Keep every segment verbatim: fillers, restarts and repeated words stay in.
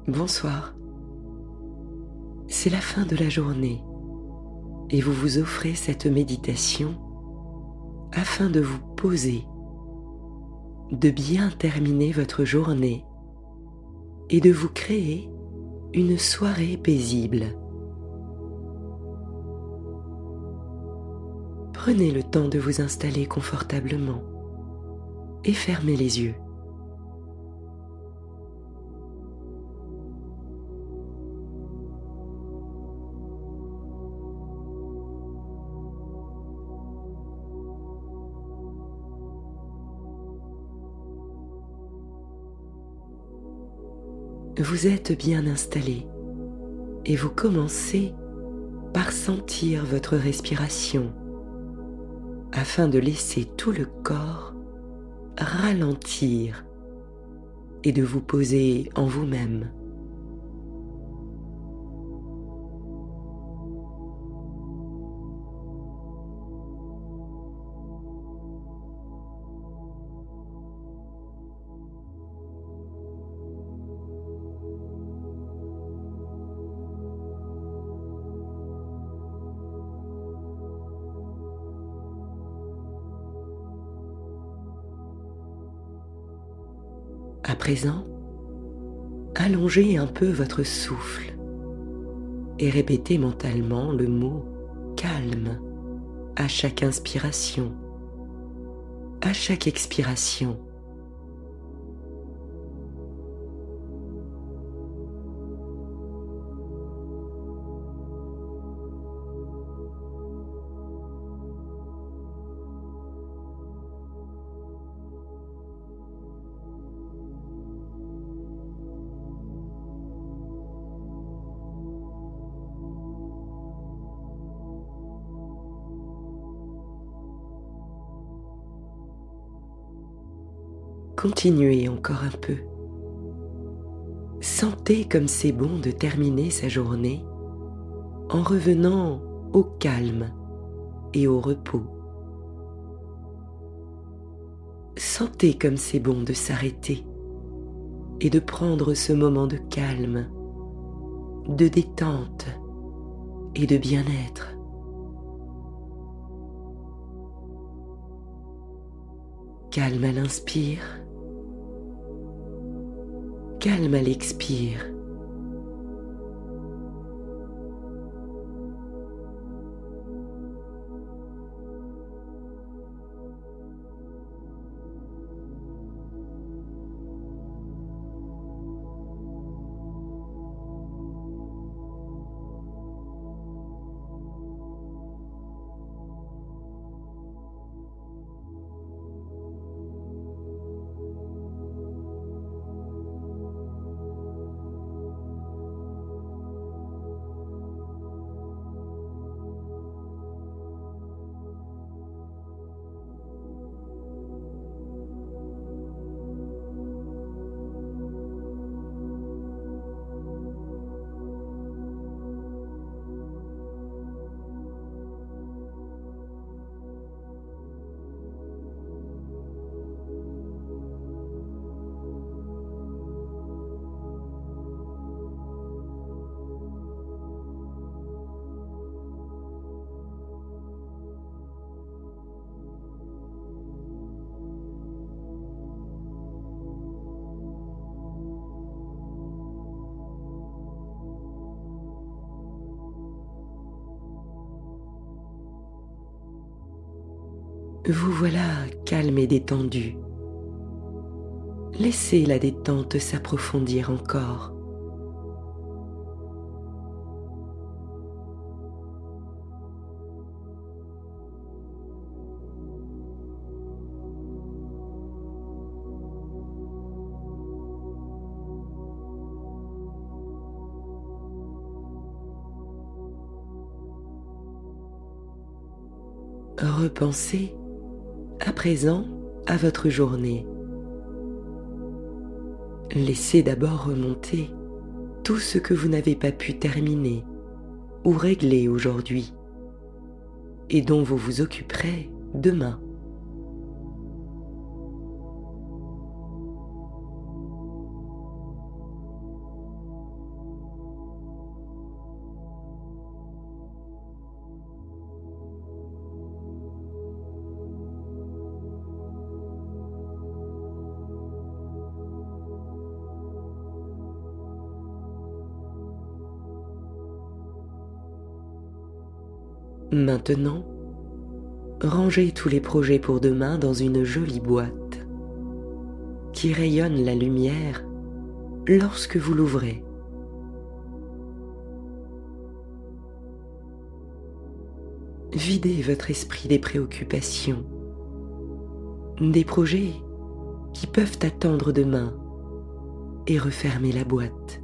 Bonsoir. C'est la fin de la journée et vous vous offrez cette méditation afin de vous poser, de bien terminer votre journée et de vous créer une soirée paisible. Prenez le temps de vous installer confortablement et fermez les yeux. Vous êtes bien installé et vous commencez par sentir votre respiration afin de laisser tout le corps ralentir et de vous poser en vous-même. À présent, allongez un peu votre souffle et répétez mentalement le mot « calme » à chaque inspiration, à chaque expiration. Continuez encore un peu. Sentez comme c'est bon de terminer sa journée en revenant au calme et au repos. Sentez comme c'est bon de s'arrêter et de prendre ce moment de calme, de détente et de bien-être. Calme à l'inspire, calme à l'expire. Vous voilà calme et détendu. Laissez la détente s'approfondir encore. Repensez à présent à votre journée. Laissez d'abord remonter tout ce que vous n'avez pas pu terminer ou régler aujourd'hui et dont vous vous occuperez demain. Maintenant, rangez tous les projets pour demain dans une jolie boîte qui rayonne la lumière lorsque vous l'ouvrez. Videz votre esprit des préoccupations, des projets qui peuvent attendre demain et refermez la boîte.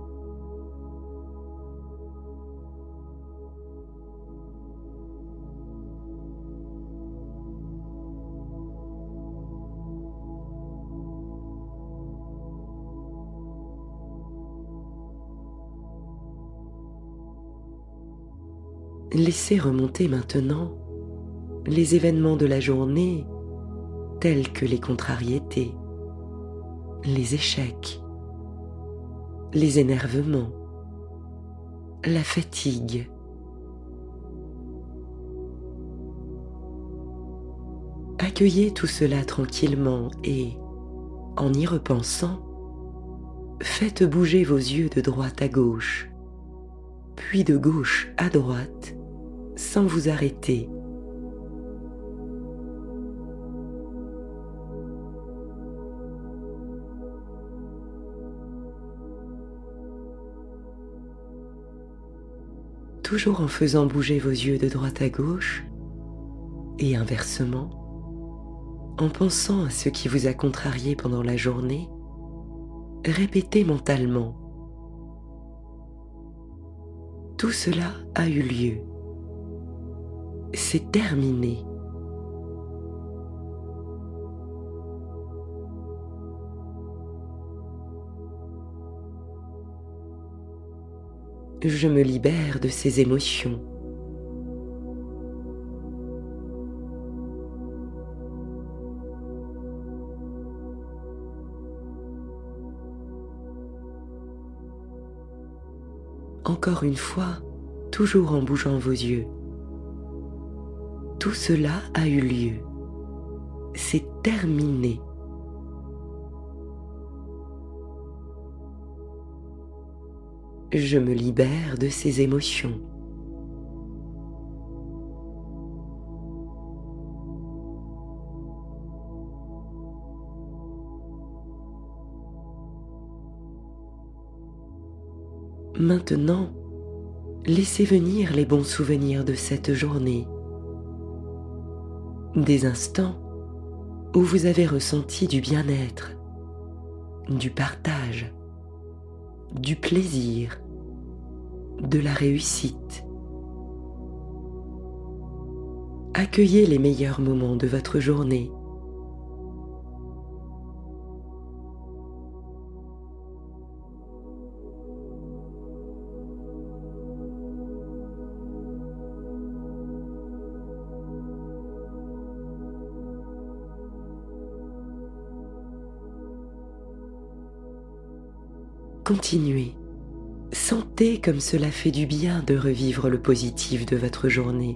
Laissez remonter maintenant les événements de la journée tels que les contrariétés, les échecs, les énervements, la fatigue. Accueillez tout cela tranquillement et, en y repensant, faites bouger vos yeux de droite à gauche, puis de gauche à droite, sans vous arrêter. Toujours en faisant bouger vos yeux de droite à gauche, et inversement, en pensant à ce qui vous a contrarié pendant la journée, répétez mentalement: tout cela a eu lieu. C'est terminé. Je me libère de ces émotions. Encore une fois, toujours en bougeant vos yeux. Tout cela a eu lieu. C'est terminé. Je me libère de ces émotions. Maintenant, laissez venir les bons souvenirs de cette journée. Des instants où vous avez ressenti du bien-être, du partage, du plaisir, de la réussite. Accueillez les meilleurs moments de votre journée. Continuez. Sentez comme cela fait du bien de revivre le positif de votre journée.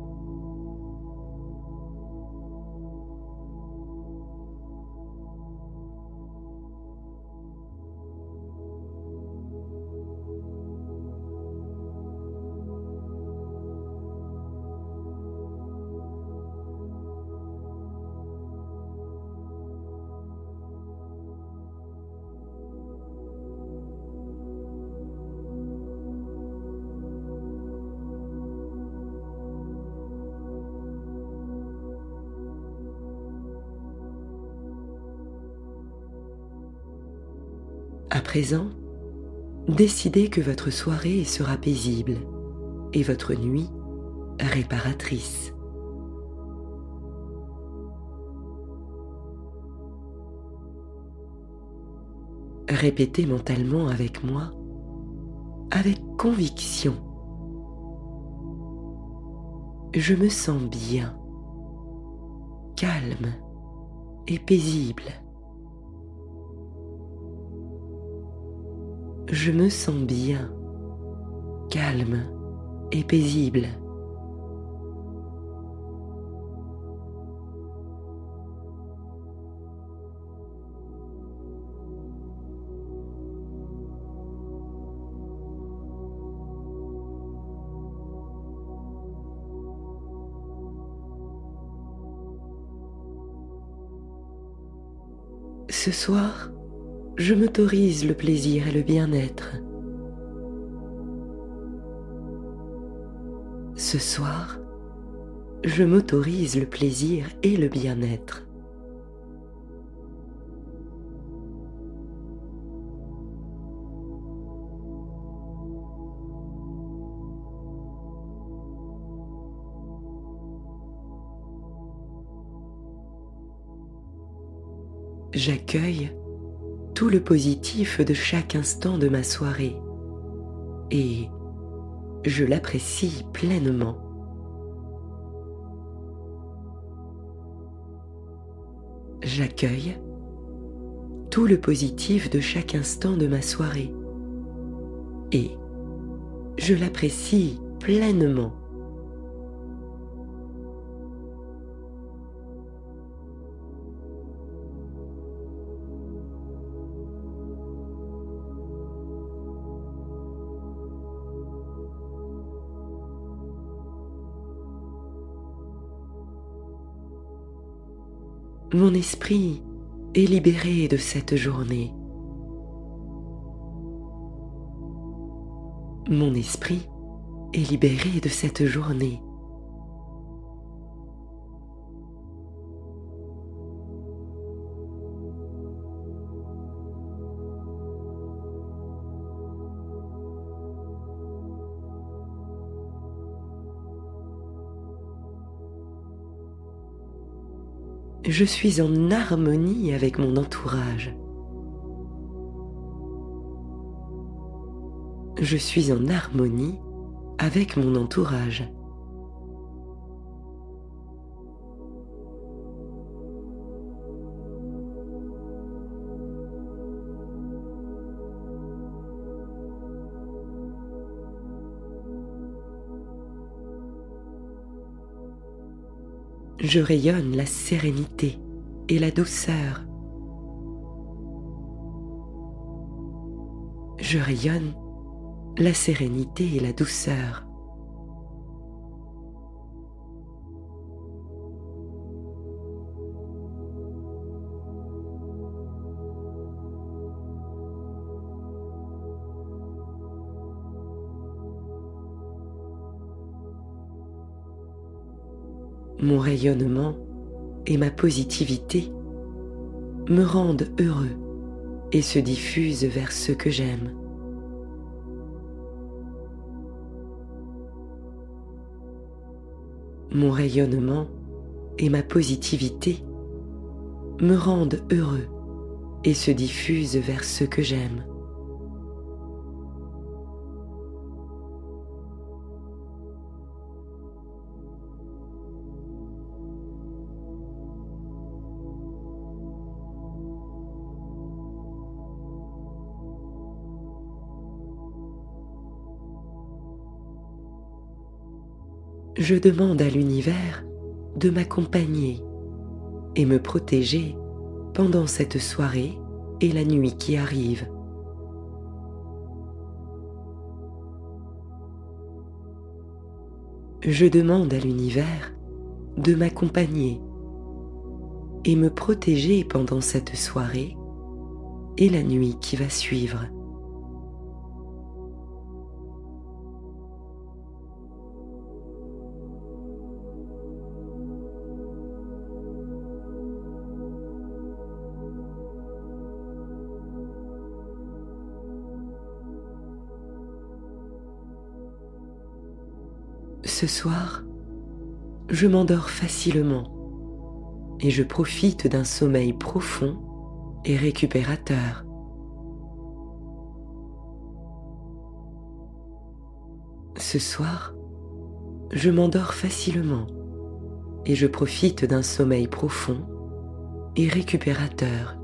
À présent, décidez que votre soirée sera paisible et votre nuit réparatrice. Répétez mentalement avec moi, avec conviction. Je me sens bien, calme et paisible. Je me sens bien, calme et paisible. Ce soir, je m'autorise le plaisir et le bien-être. Ce soir, je m'autorise le plaisir et le bien-être. J'accueille tout le positif de chaque instant de ma soirée et je l'apprécie pleinement. J'accueille tout le positif de chaque instant de ma soirée et je l'apprécie pleinement. Mon esprit est libéré de cette journée. Mon esprit est libéré de cette journée. Je suis en harmonie avec mon entourage. Je suis en harmonie avec mon entourage. Je rayonne la sérénité et la douceur. Je rayonne la sérénité et la douceur. Mon rayonnement et ma positivité me rendent heureux et se diffusent vers ceux que j'aime. Mon rayonnement et ma positivité me rendent heureux et se diffusent vers ceux que j'aime. Je demande à l'univers de m'accompagner et me protéger pendant cette soirée et la nuit qui arrive. Je demande à l'univers de m'accompagner et me protéger pendant cette soirée et la nuit qui va suivre. Ce soir, je m'endors facilement et je profite d'un sommeil profond et récupérateur. Ce soir, je m'endors facilement et je profite d'un sommeil profond et récupérateur.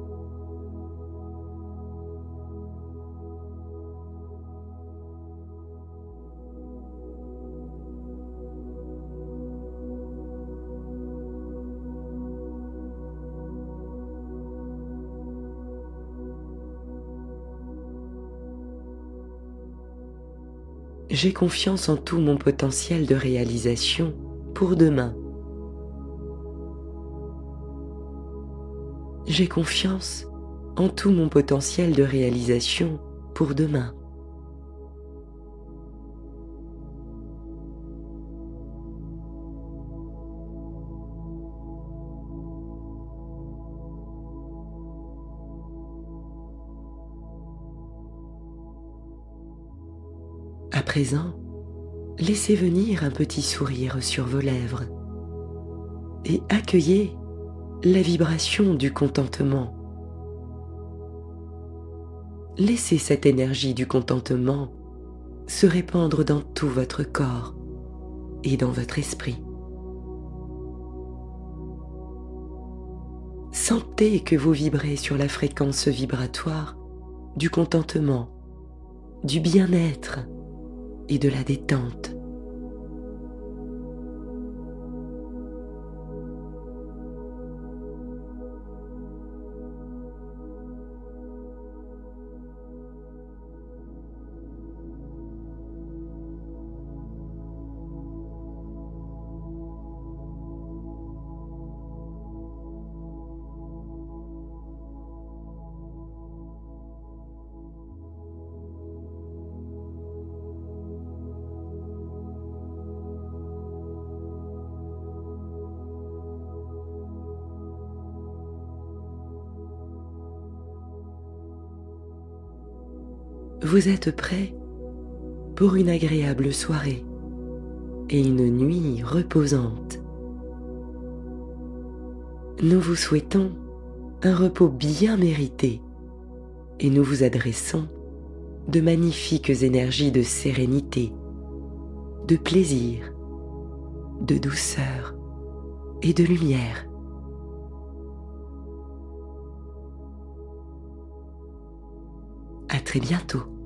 J'ai confiance en tout mon potentiel de réalisation pour demain. J'ai confiance en tout mon potentiel de réalisation pour demain. À présent, laissez venir un petit sourire sur vos lèvres et accueillez la vibration du contentement. Laissez cette énergie du contentement se répandre dans tout votre corps et dans votre esprit. Sentez que vous vibrez sur la fréquence vibratoire du contentement, du bien-être et de la détente. Vous êtes prêt pour une agréable soirée et une nuit reposante. Nous vous souhaitons un repos bien mérité et nous vous adressons de magnifiques énergies de sérénité, de plaisir, de douceur et de lumière. À très bientôt.